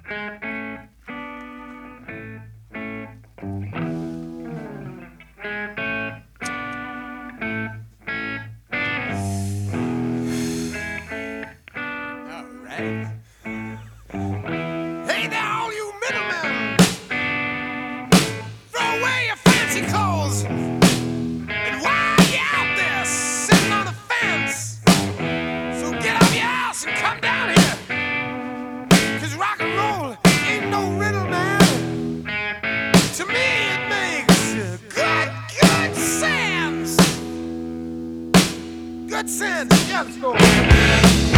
Hey there, all you middlemen! Throw away your fancy clothes! And while you're out there sitting on the fence, so get off your ass and come down here! 'Cause rock and roll ain't no riddle, man. To me, it makes good sense! Good sense! Yeah, let's go.